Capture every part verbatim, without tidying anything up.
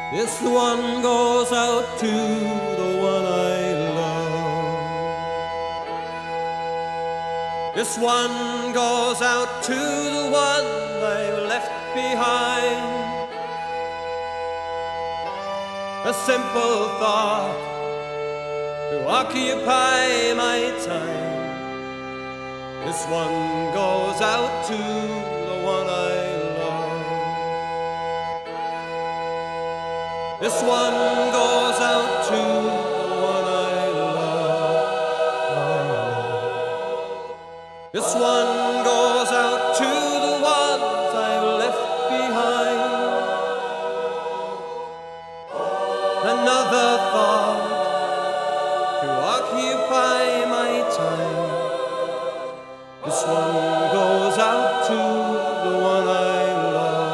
This one goes out to the one I love. This one goes out to the one I left behind. A simple thought to occupy my time. This one goes out to the one I love. This one goes out to the one I love. This one goes out to the ones I've left behind. Another thought to occupy my time. This one goes out to the one I love.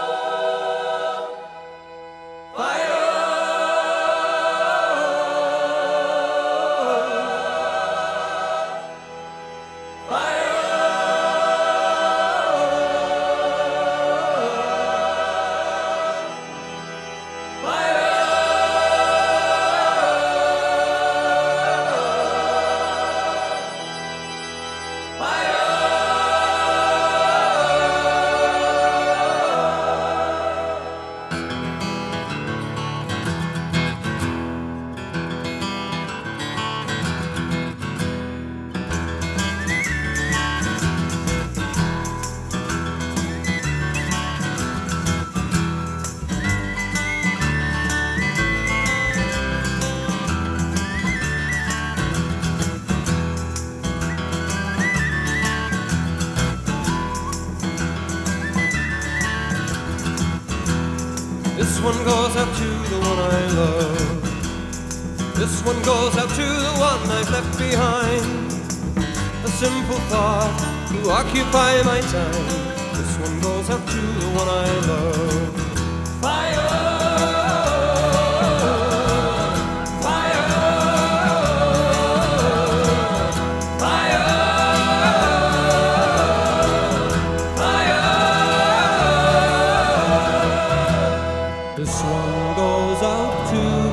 This one goes out to the one I love. This one goes out to the one I've left behind. A simple thought to occupy my time. This one goes out to the one I love. Fire! Fire! Fire! Fire! This one goes out to